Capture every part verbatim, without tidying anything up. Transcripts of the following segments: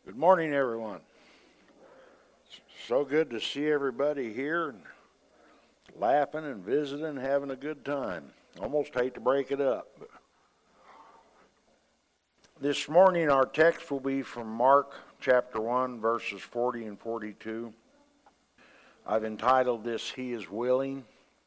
Good morning, everyone. So good to see everybody here, and laughing and visiting and having a good time. Almost hate to break it up. But this morning, our text will be from Mark chapter one, verses forty and forty-two. I've entitled this, He is Willing.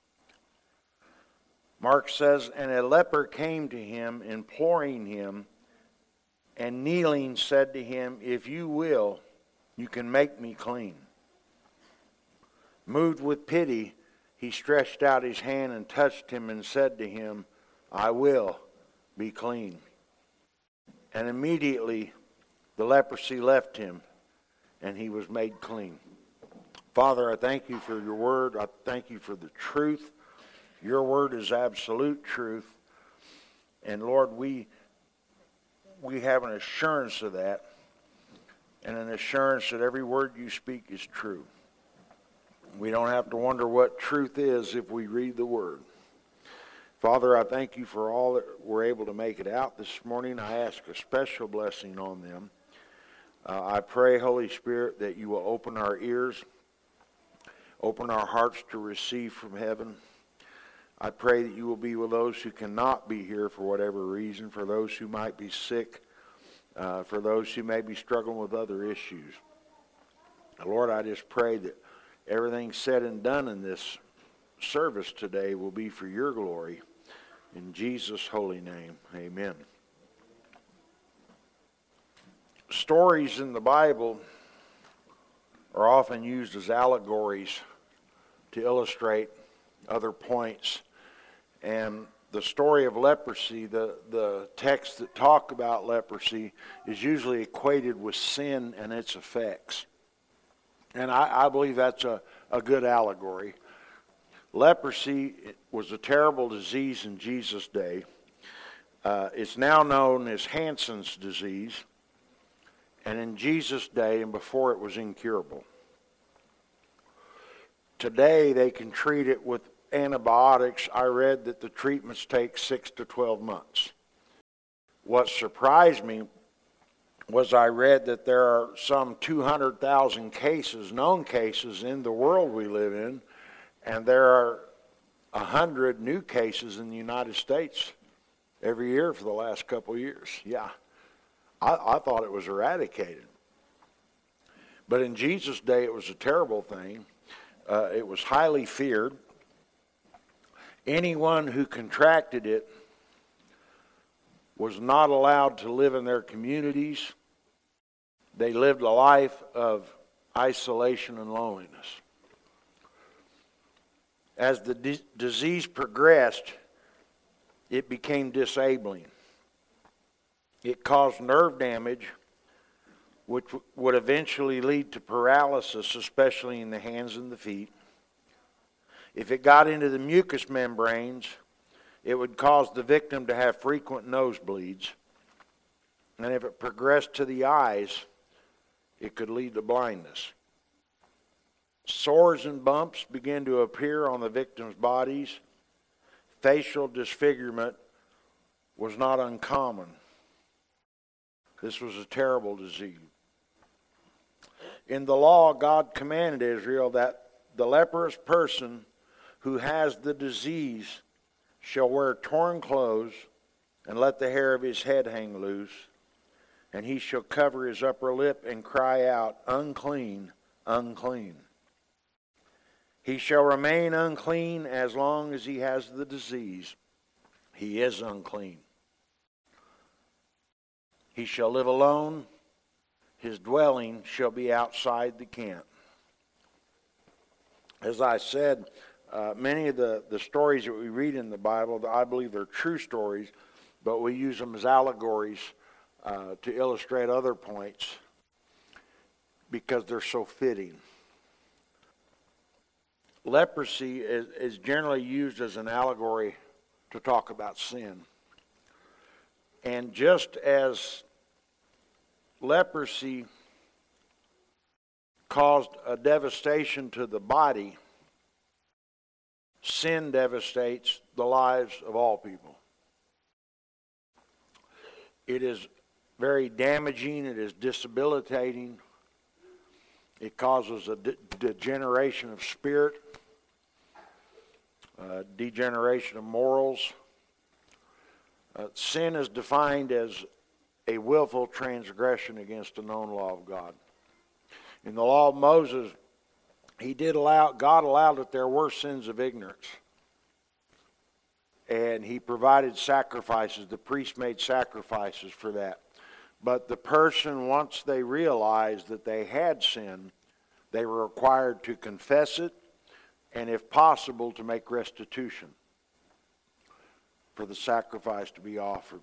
Mark says, "And a leper came to him, imploring him, and kneeling said to him, 'If you will, you can make me clean.' Moved with pity, he stretched out his hand and touched him and said to him, 'I will be clean.' And immediately the leprosy left him, and he was made clean." Father, I thank you for your word. I thank you for the truth. Your word is absolute truth. And Lord, we we have an assurance of that, and an assurance that every word you speak is true. We don't have to wonder what truth is if we read the word. Father, I thank you for all that we're able to make it out this morning. I ask a special blessing on them. Uh, I pray, Holy Spirit, that you will open our ears, open our hearts to receive from heaven. I pray that you will be with those who cannot be here for whatever reason, for those who might be sick, uh, for those who may be struggling with other issues. Lord, I just pray that everything said and done in this service today will be for your glory. In Jesus' holy name, amen. Stories in the Bible are often used as allegories to illustrate other points. And the story of leprosy, the, the texts that talk about leprosy, is usually equated with sin and its effects. And I, I believe that's a, a good allegory. Leprosy was a terrible disease in Jesus' day. Uh, it's now known as Hansen's disease. And in Jesus' day and before, it was incurable. Today, they can treat it with antibiotics. I read that the treatments take six to twelve months. What surprised me was I read that there are some two hundred thousand cases, known cases in the world we live in, and there are one hundred new cases in the United States every year for the last couple of years. Yeah, I, I thought it was eradicated. But in Jesus' day, it was a terrible thing. Uh, it was highly feared. Anyone who contracted it was not allowed to live in their communities. They lived a life of isolation and loneliness. As the di- disease progressed, it became disabling. It caused nerve damage, which w- would eventually lead to paralysis, especially in the hands and the feet. If it got into the mucous membranes, it would cause the victim to have frequent nosebleeds. And if it progressed to the eyes, it could lead to blindness. Sores and bumps began to appear on the victim's bodies. Facial disfigurement was not uncommon. This was a terrible disease. In the law, God commanded Israel that the leprous person who has the disease shall wear torn clothes and let the hair of his head hang loose, and he shall cover his upper lip and cry out, "Unclean, unclean." He shall remain unclean as long as he has the disease. He is unclean. He shall live alone. His dwelling shall be outside the camp. As I said, Uh, many of the, the stories that we read in the Bible, I believe they're true stories, but we use them as allegories uh, to illustrate other points because they're so fitting. Leprosy is, is generally used as an allegory to talk about sin. And just as leprosy caused a devastation to the body, sin devastates the lives of all people. It is very damaging. It is debilitating. It causes a de- degeneration of spirit, uh, degeneration of morals. Uh, sin is defined as a willful transgression against the known law of God. In the law of Moses, he did allow, God allowed that there were sins of ignorance. And he provided sacrifices. The priest made sacrifices for that. But the person, once they realized that they had sinned, they were required to confess it, and if possible, to make restitution for the sacrifice to be offered.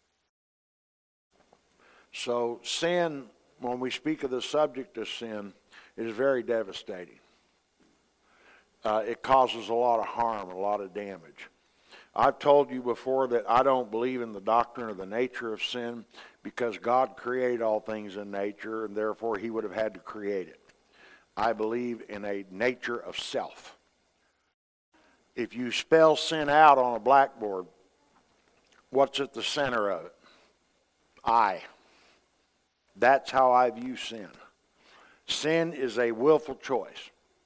So sin, when we speak of the subject of sin, it is very devastating. Uh, it causes a lot of harm, a lot of damage. I've told you before that I don't believe in the doctrine of the nature of sin because God created all things in nature, and therefore he would have had to create it. I believe in a nature of self. If you spell sin out on a blackboard, what's at the center of it? I. That's how I view sin. Sin is a willful choice.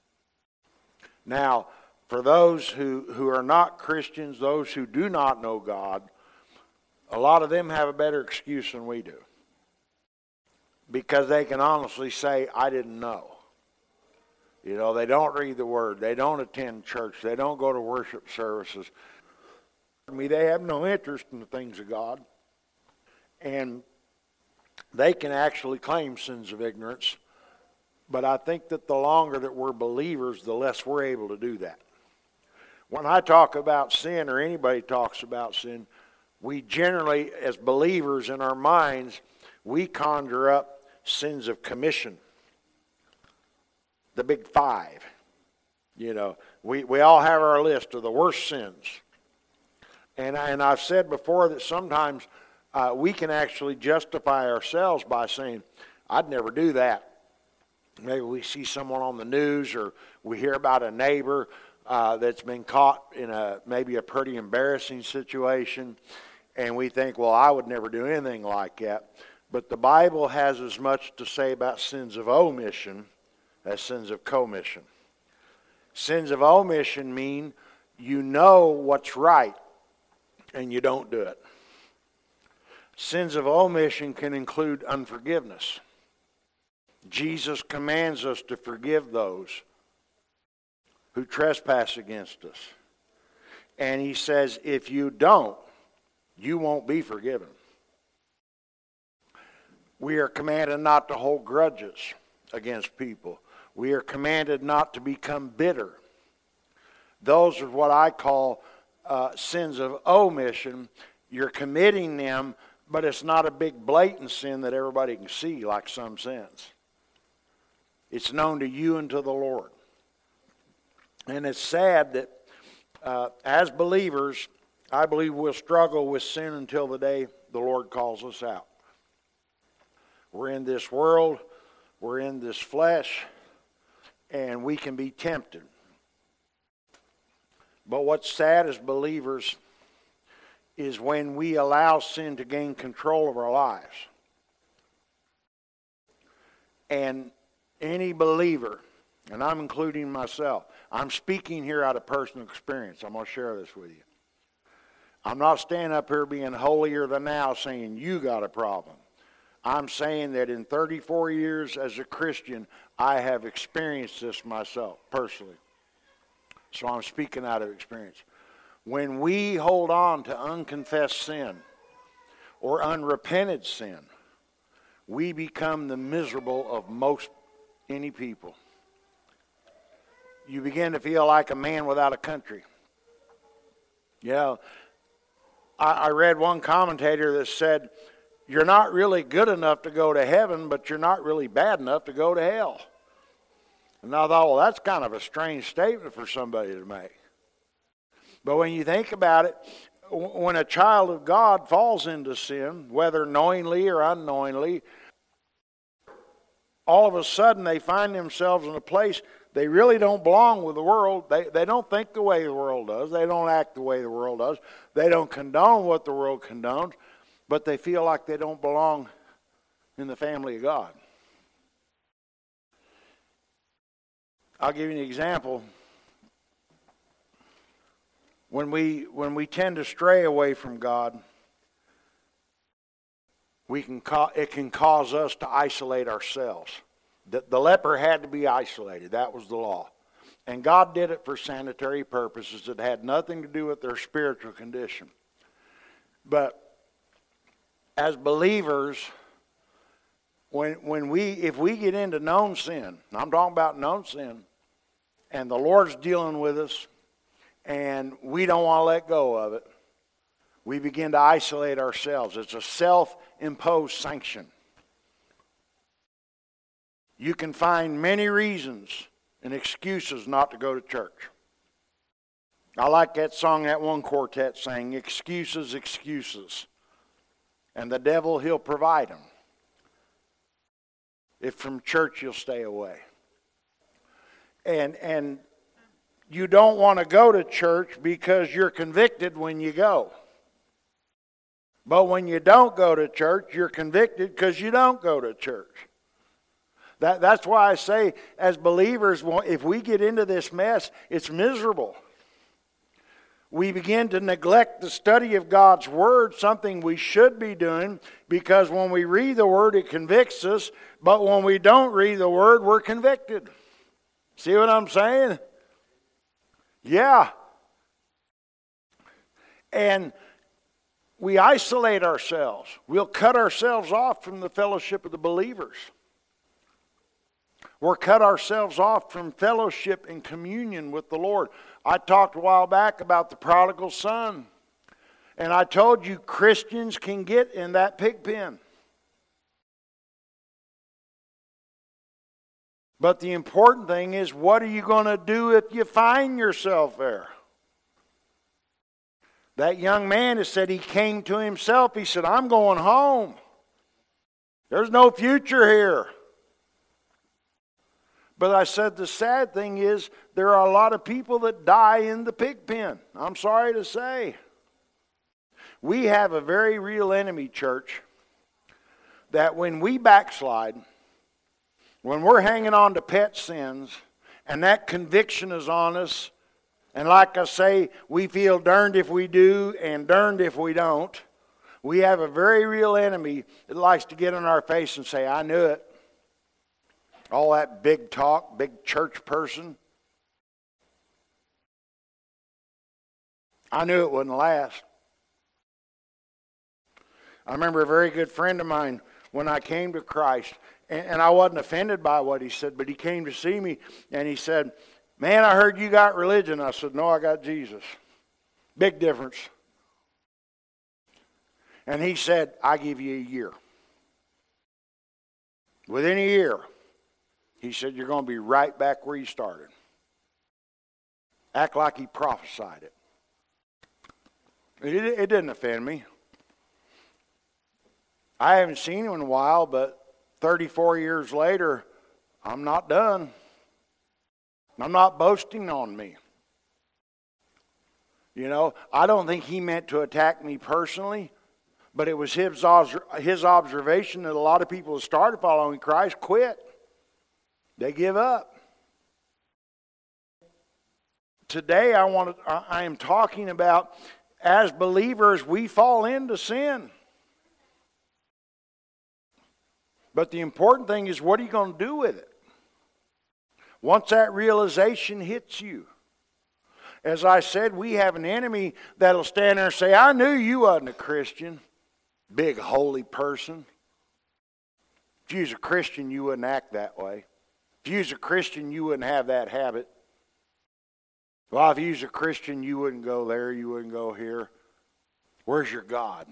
Now, for those who, who are not Christians, those who do not know God, a lot of them have a better excuse than we do. Because they can honestly say, I didn't know. You know, they don't read the Word. They don't attend church. They don't go to worship services. I mean, they have no interest in the things of God. And they can actually claim sins of ignorance. But I think that the longer that we're believers, the less we're able to do that. When I talk about sin, or anybody talks about sin, we generally, as believers in our minds, we conjure up sins of commission. The big five. You know, we, we all have our list of the worst sins. And, I, and I've said before that sometimes uh, we can actually justify ourselves by saying, I'd never do that. Maybe we see someone on the news, or we hear about a neighbor uh, that's been caught in a maybe a pretty embarrassing situation, and we think, well, I would never do anything like that. But the Bible has as much to say about sins of omission as sins of commission. Sins of omission mean you know what's right and you don't do it. Sins of omission can include unforgiveness. Jesus commands us to forgive those who trespass against us. And he says, if you don't, you won't be forgiven. We are commanded not to hold grudges against people. We are commanded not to become bitter. Those are what I call uh, sins of omission. You're committing them, but it's not a big blatant sin that everybody can see like some sins. It's known to you and to the Lord. And it's sad that uh, as believers, I believe we'll struggle with sin until the day the Lord calls us out. We're in this world, we're in this flesh, and we can be tempted. But what's sad as believers is when we allow sin to gain control of our lives. And any believer, and I'm including myself, I'm speaking here out of personal experience. I'm going to share this with you. I'm not standing up here being holier than thou saying you got a problem. I'm saying that in thirty-four years as a Christian, I have experienced this myself personally. So I'm speaking out of experience. When we hold on to unconfessed sin or unrepented sin, we become the miserable of most any people. You begin to feel like a man without a country. Yeah, I, I read one commentator that said, you're not really good enough to go to heaven, but you're not really bad enough to go to hell. And I thought, well, that's kind of a strange statement for somebody to make. But when you think about it, when a child of God falls into sin, whether knowingly or unknowingly, all of a sudden they find themselves in a place they really don't belong with the world. They, they don't think the way the world does. They don't act the way the world does. They don't condone what the world condones, but they feel like they don't belong in the family of God. I'll give you an example. When we when we tend to stray away from God, we can ca- it can cause us to isolate ourselves. The, the leper had to be isolated. That was the law. And God did it for sanitary purposes. It had nothing to do with their spiritual condition. But as believers, when when we if we get into known sin, I'm talking about known sin, and the Lord's dealing with us, and we don't want to let go of it, we begin to isolate ourselves. It's a self-imposed sanction. You can find many reasons and excuses not to go to church. I like that song that one quartet sang, excuses, excuses. And the devil, he'll provide them. If from church you'll stay away. And, and you don't want to go to church because you're convicted when you go. But when you don't go to church, you're convicted because you don't go to church. That, that's why I say, as believers, if we get into this mess, it's miserable. We begin to neglect the study of God's Word, something we should be doing, because when we read the Word, it convicts us, but when we don't read the Word, we're convicted. See what I'm saying? Yeah. And we isolate ourselves. We'll cut ourselves off from the fellowship of the believers. We're cut ourselves off from fellowship and communion with the Lord. I talked a while back about the prodigal son. And I told you Christians can get in that pig pen. But the important thing is, what are you going to do if you find yourself there? That young man has said he came to himself. He said, I'm going home. There's no future here. But I said the sad thing is there are a lot of people that die in the pig pen. I'm sorry to say. We have a very real enemy, church, that when we backslide, when we're hanging on to pet sins, and that conviction is on us, and like I say, we feel darned if we do and darned if we don't, we have a very real enemy that likes to get in our face and say, I knew it. All that big talk, big church person. I knew it wouldn't last. I remember a very good friend of mine when I came to Christ, and, and I wasn't offended by what he said, but he came to see me, and he said, man, I heard you got religion. I said, no, I got Jesus. Big difference. And he said, I give you a year. Within a year, he said, you're going to be right back where you started. Act like he prophesied it. It, it didn't offend me. I haven't seen him in a while, but thirty-four years later, I'm not done. I'm not boasting on me. You know, I don't think he meant to attack me personally, but it was his, his observation that a lot of people who started following Christ quit. They give up. Today I want to, I am talking about, as believers, we fall into sin. But the important thing is, what are you going to do with it? Once that realization hits you. As I said, we have an enemy that'll stand there and say, I knew you wasn't a Christian. Big holy person. If you was a Christian, you wouldn't act that way. If you was a Christian, you wouldn't have that habit. Well, if you was a Christian, you wouldn't go there, you wouldn't go here. Where's your God?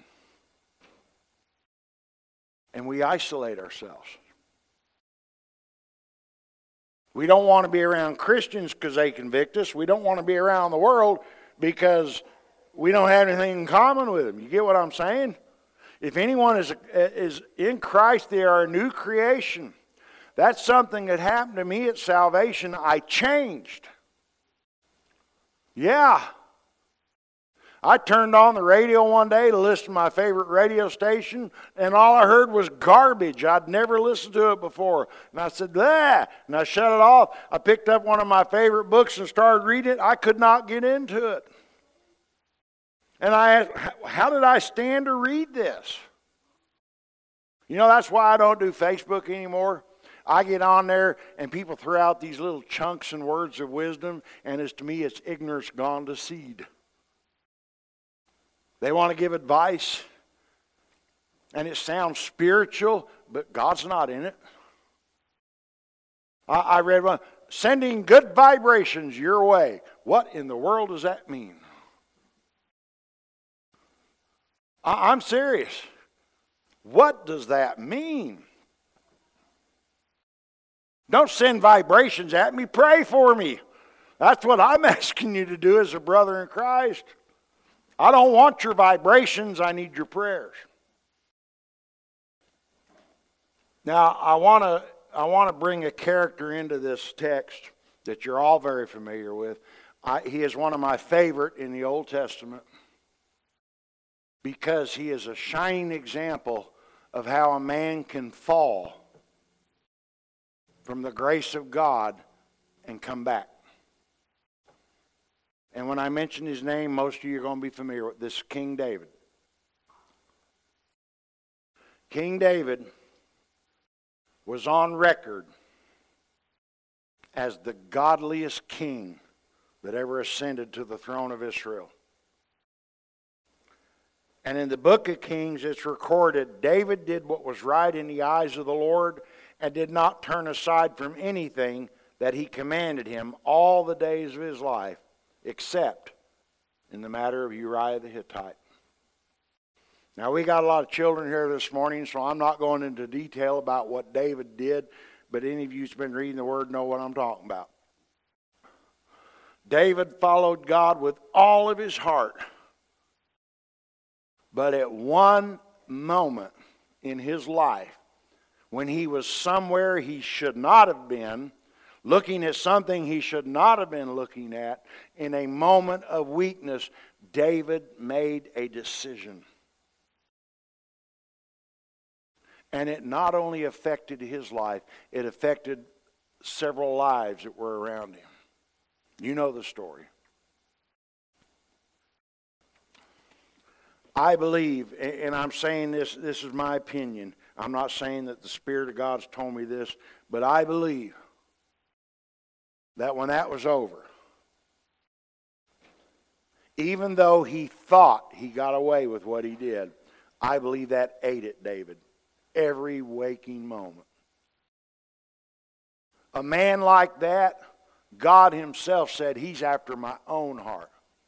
And we isolate ourselves. We don't want to be around Christians because they convict us. We don't want to be around the world because we don't have anything in common with them. You get what I'm saying? If anyone is, is in Christ, they are a new creation. That's something that happened to me at salvation. I changed. Yeah. I turned on the radio one day to listen to my favorite radio station, and all I heard was garbage. I'd never listened to it before. And I said, "Bah!" And I shut it off. I picked up one of my favorite books and started reading it. I could not get into it. And I asked, how did I stand to read this? You know, that's why I don't do Facebook anymore. I get on there and people throw out these little chunks and words of wisdom, and it's, to me, it's ignorance gone to seed. They want to give advice, and it sounds spiritual, but God's not in it. I, I read one, sending good vibrations your way. What in the world does that mean? I, I'm serious. What does that mean? Don't send vibrations at me. Pray for me. That's what I'm asking you to do as a brother in Christ. I don't want your vibrations. I need your prayers. Now, I want to I want to bring a character into this text that you're all very familiar with. I, he is one of my favorite in the Old Testament because he is a shining example of how a man can fall from the grace of God and come back. And when I mention his name, most of you are going to be familiar with this, King David. King David was on record as the godliest king that ever ascended to the throne of Israel. And in the book of Kings, it's recorded, David did what was right in the eyes of the Lord and did not turn aside from anything that he commanded him all the days of his life, except in the matter of Uriah the Hittite. Now, we got a lot of children here this morning, so I'm not going into detail about what David did, but any of you who's been reading the Word know what I'm talking about. David followed God with all of his heart, but at one moment in his life, when he was somewhere he should not have been, looking at something he should not have been looking at, in a moment of weakness, David made a decision. And it not only affected his life, it affected several lives that were around him. You know the story. I believe, and I'm saying this, this is my opinion. I'm not saying that the Spirit of God's told me this, but I believe that when that was over, even though he thought he got away with what he did, I believe that ate at David every waking moment. A man like that, God himself said, he's after my own heart.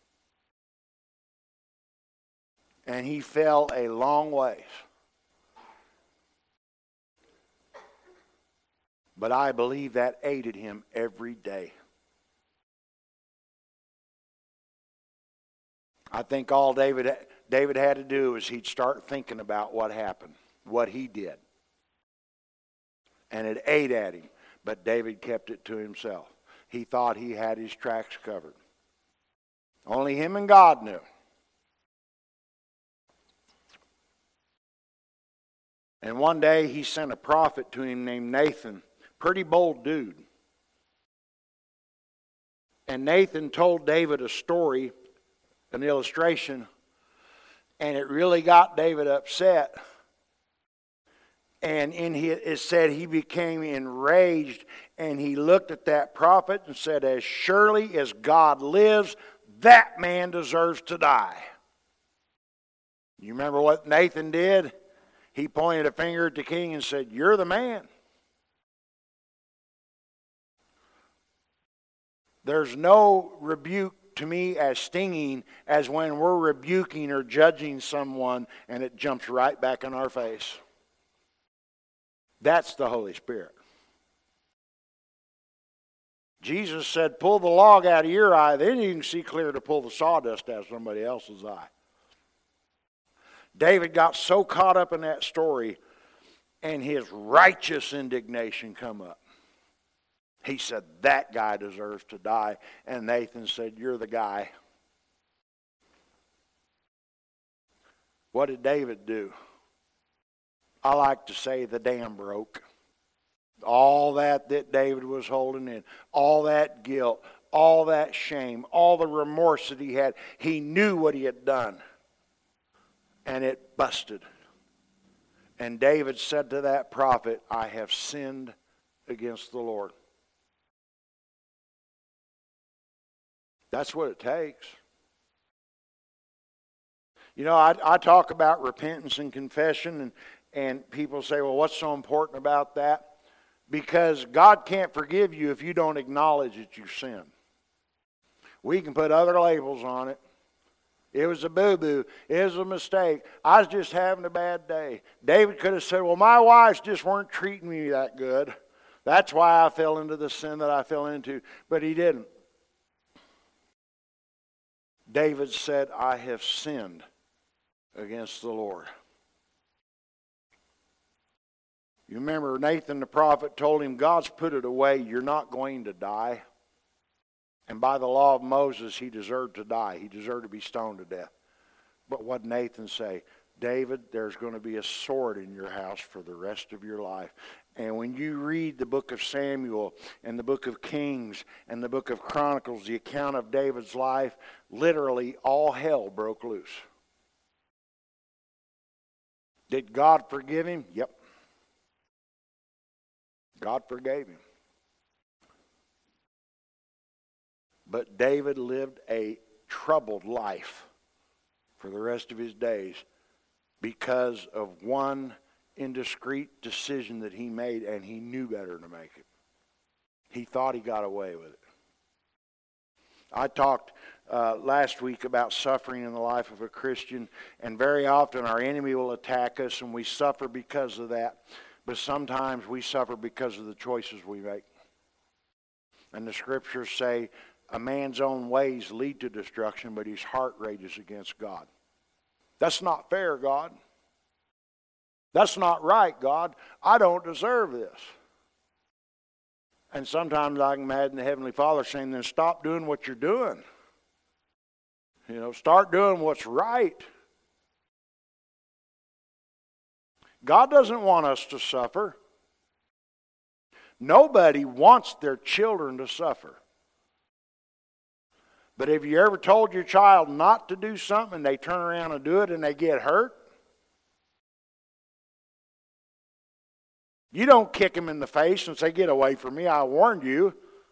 And he fell a long ways. But I believe that aided him every day. I think all David, David had to do was he'd start thinking about what happened, what he did. And it ate at him. But David kept it to himself. He thought he had his tracks covered. Only him and God knew. And one day he sent a prophet to him named Nathan. Pretty bold dude. And Nathan told David a story, an illustration, and it really got David upset. And in his, it said he became enraged, and he looked at that prophet and said, as surely as God lives, that man deserves to die. You remember what Nathan did? He pointed a finger at the king and said, you're the man. There's no rebuke to me as stinging as when we're rebuking or judging someone and it jumps right back in our face. That's the Holy Spirit. Jesus said, pull the log out of your eye, then you can see clear to pull the sawdust out of somebody else's eye. David got so caught up in that story, and his righteous indignation come up. He said, that guy deserves to die. And Nathan said, you're the guy. What did David do? I like to say the dam broke. All that that David was holding in, all that guilt, all that shame, all the remorse that he had, he knew what he had done. And it busted. And David said to that prophet, I have sinned against the Lord. That's what it takes. You know, I, I talk about repentance and confession, and, and people say, well, what's so important about that? Because God can't forgive you if you don't acknowledge that you sinned. We can put other labels on it. It was a boo-boo. It was a mistake. I was just having a bad day. David could have said, well, my wives just weren't treating me that good. That's why I fell into the sin that I fell into. But he didn't. David said, I have sinned against the Lord. You remember Nathan the prophet told him, God's put it away. You're not going to die. And by the law of Moses, he deserved to die. He deserved to be stoned to death. But what did Nathan say? David, there's going to be a sword in your house for the rest of your life. And when you read the book of Samuel and the book of Kings and the book of Chronicles, the account of David's life, literally all hell broke loose. Did God forgive him? Yep. God forgave him. But David lived a troubled life for the rest of his days because of one indiscreet decision that he made, and he knew better to make it. He thought he got away with it. I talked uh, last week about suffering in the life of a Christian, and very often our enemy will attack us and we suffer because of that, but sometimes we suffer because of the choices we make. And the scriptures say, a man's own ways lead to destruction, but his heart rages against God. That's not fair, God. That's not right, God. I don't deserve this. And sometimes I can imagine the Heavenly Father saying, then stop doing what you're doing. You know, start doing what's right. God doesn't want us to suffer. Nobody wants their children to suffer. But have you ever told your child not to do something and they turn around and do it and they get hurt? You don't kick them in the face and say, get away from me, I warned you.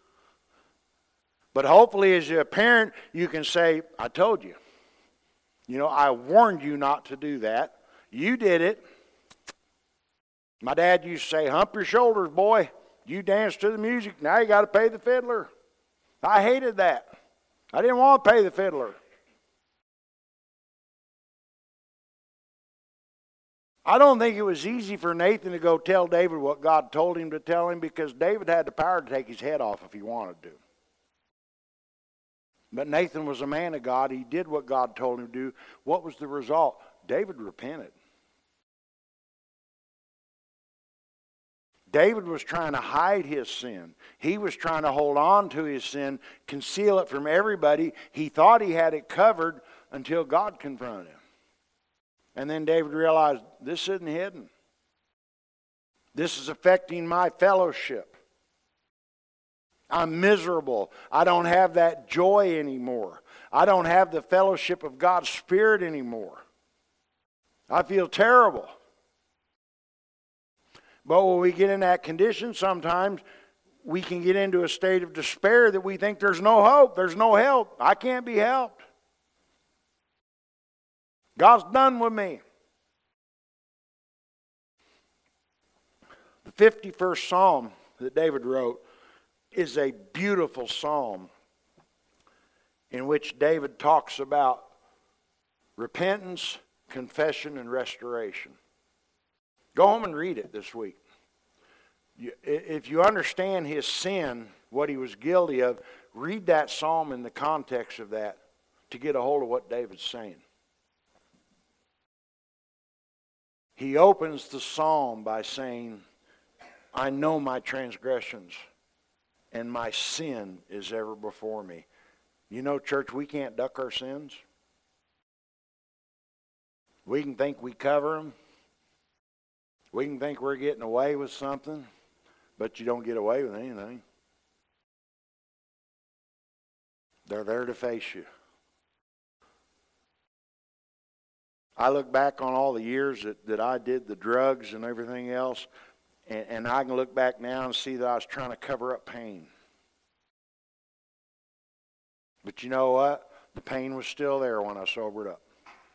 But hopefully as a parent, you can say, I told you. You know, I warned you not to do that. You did it. My dad used to say, hump your shoulders, boy. You dance to the music, now you got to pay the fiddler. I hated that. I didn't want to pay the fiddler. I don't think it was easy for Nathan to go tell David what God told him to tell him, because David had the power to take his head off if he wanted to. But Nathan was a man of God. He did what God told him to do. What was the result? David repented. David was trying to hide his sin. He was trying to hold on to his sin, conceal it from everybody. He thought he had it covered until God confronted him. And then David realized, this isn't hidden. This is affecting my fellowship. I'm miserable. I don't have that joy anymore. I don't have the fellowship of God's Spirit anymore. I feel terrible. But when we get in that condition, sometimes we can get into a state of despair that we think there's no hope, there's no help. I can't be helped. God's done with me. The fifty-first Psalm that David wrote is a beautiful psalm in which David talks about repentance, confession, and restoration. Go home and read it this week. If you understand his sin, what he was guilty of, read that psalm in the context of that to get a hold of what David's saying. He opens the psalm by saying, I know my transgressions and my sin is ever before me. You know, church, we can't duck our sins. We can think we cover them. We can think we're getting away with something, but you don't get away with anything. They're there to face you. I look back on all the years that, that I did the drugs and everything else, and, and I can look back now and see that I was trying to cover up pain. But you know what? The pain was still there when I sobered up.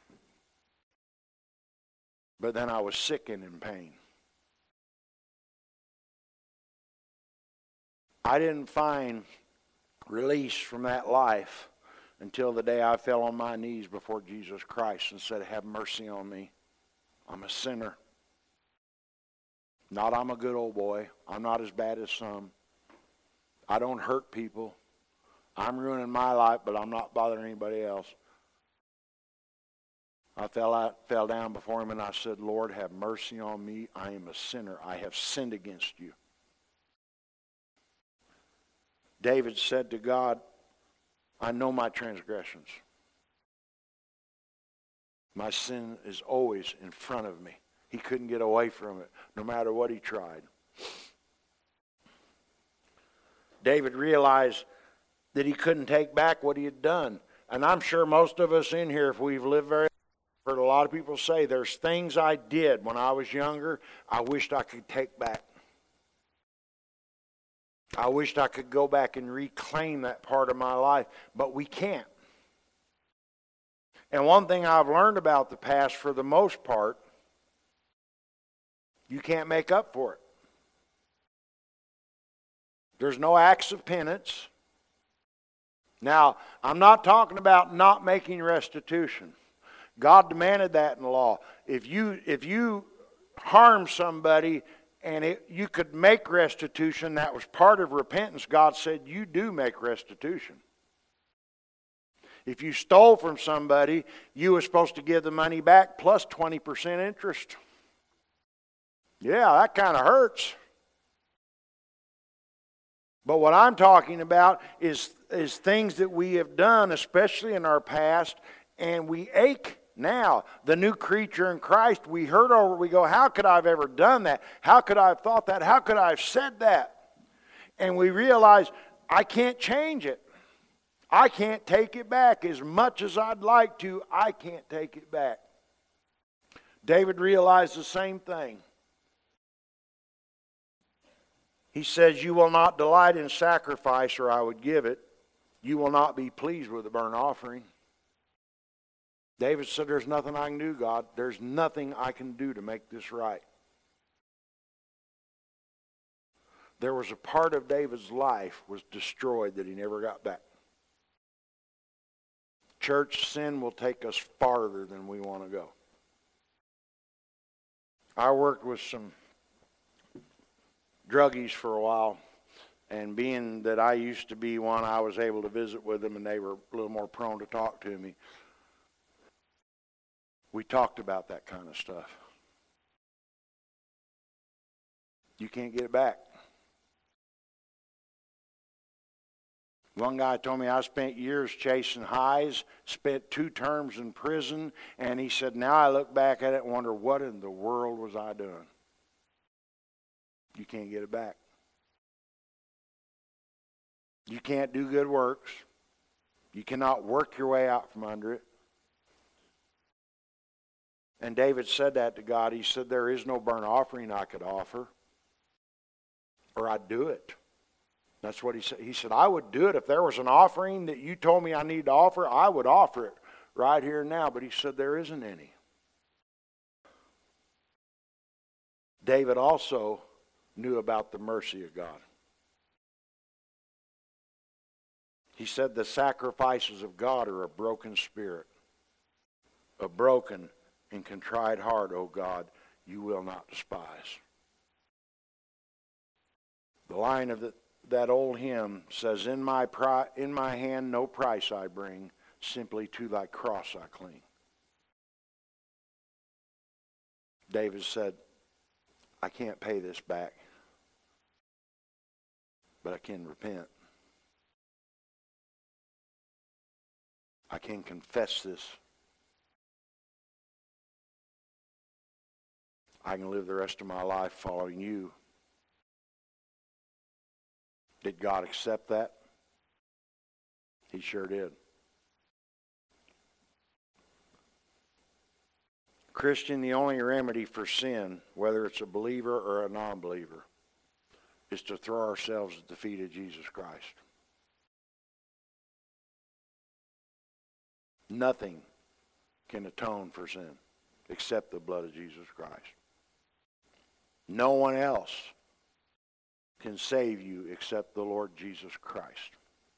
But then I was sick and in pain. I didn't find release from that life until the day I fell on my knees before Jesus Christ and said, have mercy on me. I'm a sinner. Not I'm a good old boy. I'm not as bad as some. I don't hurt people. I'm ruining my life, but I'm not bothering anybody else. I fell out, fell down before him and I said, Lord, have mercy on me. I am a sinner. I have sinned against you. David said to God, I know my transgressions. My sin is always in front of me. He couldn't get away from it, no matter what he tried. David realized that he couldn't take back what he had done. And I'm sure most of us in here, if we've lived very long, heard a lot of people say, there's things I did when I was younger I wished I could take back. I wished I could go back and reclaim that part of my life, but we can't. And one thing I've learned about the past, for the most part, you can't make up for it. There's no acts of penance. Now, I'm not talking about not making restitution. God demanded that in the law. If you if you harm somebody and it, you could make restitution, that was part of repentance, God said you do make restitution. If you stole from somebody, you were supposed to give the money back plus twenty percent interest. Yeah, that kind of hurts. But what I'm talking about is, is things that we have done, especially in our past, and we ache now. The new creature in Christ, we hurt over, we go, how could I have ever done that? How could I have thought that? How could I have said that? And we realize, I can't change it. I can't take it back. As much as I'd like to, I can't take it back. David realized the same thing. He says, you will not delight in sacrifice, or I would give it. You will not be pleased with a burnt offering. David said, there's nothing I can do, God. There's nothing I can do to make this right. There was a part of David's life was destroyed that he never got back. Church, sin will take us farther than we want to go. I worked with some druggies for a while, and being that I used to be one, I was able to visit with them, and they were a little more prone to talk to me. We talked about that kind of stuff. You can't get it back. One guy told me I spent years chasing highs, spent two terms in prison, and he said, now I look back at it and wonder, what in the world was I doing? You can't get it back. You can't do good works. You cannot work your way out from under it. And David said that to God. He said, there is no burnt offering I could offer, or I'd do it. That's what he said. He said, I would do it. If there was an offering that you told me I need to offer, I would offer it right here and now. But he said, there isn't any. David also knew about the mercy of God. He said, the sacrifices of God are a broken spirit, a broken and contrite heart, O God, you will not despise. The line of the that old hymn says, in my, pri- in my hand no price I bring, simply to thy cross I cling. David said, I can't pay this back, but I can repent. I can confess this. I can live the rest of my life following you. Did God accept that? He sure did. Christian, the only remedy for sin, whether it's a believer or a non-believer, is to throw ourselves at the feet of Jesus Christ. Nothing can atone for sin except the blood of Jesus Christ. No one else can save you except the Lord Jesus Christ.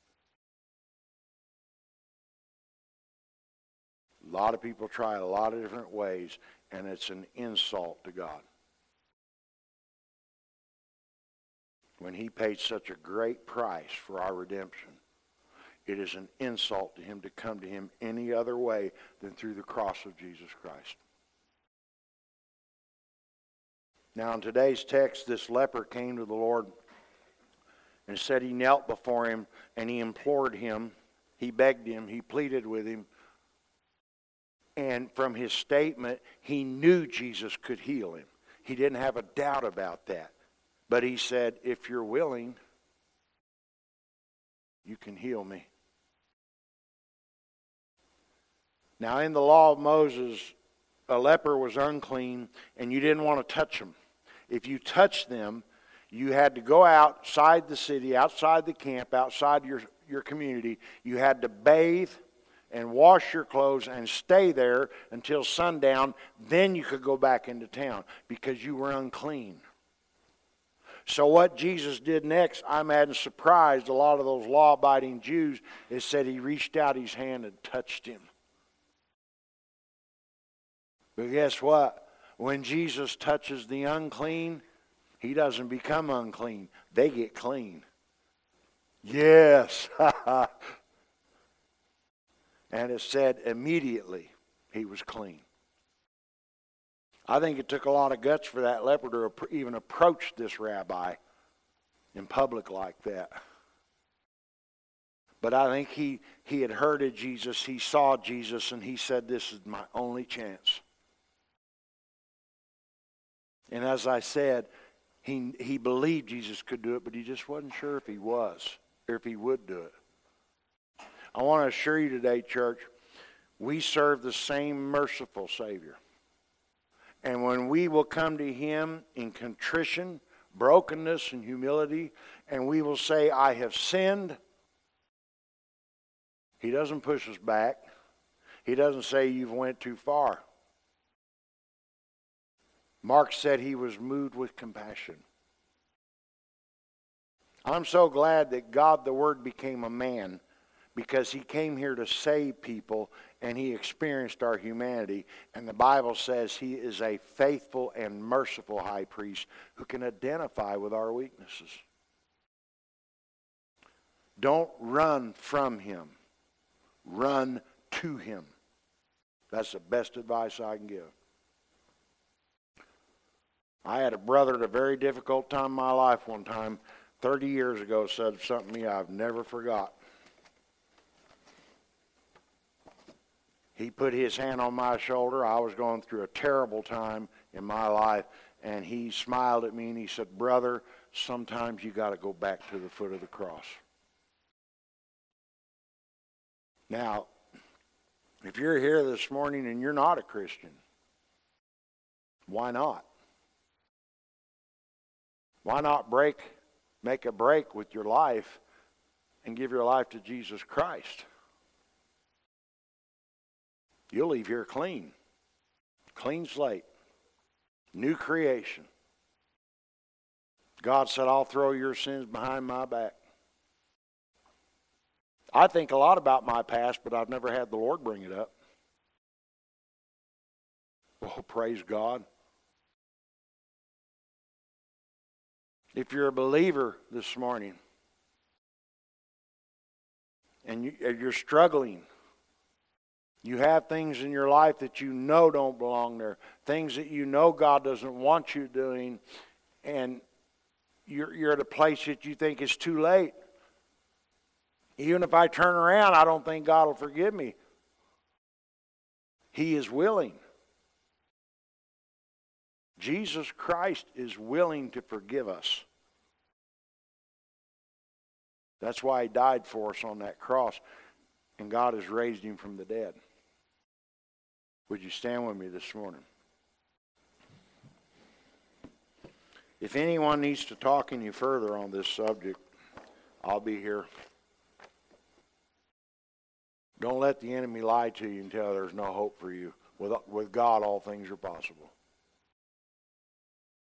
A lot of people try a lot of different ways, and it's an insult to God. When he paid such a great price for our redemption, it is an insult to him to come to him any other way than through the cross of Jesus Christ. Now in today's text, this leper came to the Lord and said he knelt before him and he implored him, he begged him, he pleaded with him. And from his statement, he knew Jesus could heal him. He didn't have a doubt about that. But he said, if you're willing, you can heal me. Now in the law of Moses, a leper was unclean and you didn't want to touch him. If you touched them, you had to go outside the city, outside the camp, outside your, your community. You had to bathe and wash your clothes and stay there until sundown. Then you could go back into town because you were unclean. So what Jesus did next, I imagine surprised a lot of those law-abiding Jews, is said he reached out his hand and touched him. But guess what? When Jesus touches the unclean, he doesn't become unclean. They get clean. Yes. And it said immediately he was clean. I think it took a lot of guts for that leper to even approach this rabbi in public like that. But I think he, he had heard of Jesus, he saw Jesus, and he said, this is my only chance. And as I said, he, he believed Jesus could do it, but he just wasn't sure if he was, or if he would do it. I want to assure you today, church, we serve the same merciful Savior. And when we will come to him in contrition, brokenness, and humility, and we will say, I have sinned, he doesn't push us back. He doesn't say you've went too far. Mark said he was moved with compassion. I'm so glad that God the Word became a man, because he came here to save people and he experienced our humanity. And the Bible says he is a faithful and merciful high priest who can identify with our weaknesses. Don't run from him. Run to him. That's the best advice I can give. I had a brother at a very difficult time in my life one time, thirty years ago, said something to me I've never forgot. He put his hand on my shoulder. I was going through a terrible time in my life, and he smiled at me and he said, brother, sometimes you got to go back to the foot of the cross. Now, if you're here this morning and you're not a Christian, why not? Why not break, make a break with your life and give your life to Jesus Christ? You'll leave here clean. Clean slate. New creation. God said, I'll throw your sins behind my back. I think a lot about my past, but I've never had the Lord bring it up. Oh, praise God. If you're a believer this morning and you, you're struggling, you have things in your life that you know don't belong there, things that you know God doesn't want you doing, and you're, you're at a place that you think is too late. Even if I turn around, I don't think God will forgive me. He is willing. Jesus Christ is willing to forgive us. That's why he died for us on that cross, and God has raised him from the dead. Would you stand with me this morning? If anyone needs to talk any further on this subject, I'll be here. Don't let the enemy lie to you and tell you there's no hope for you. With, with God, all things are possible.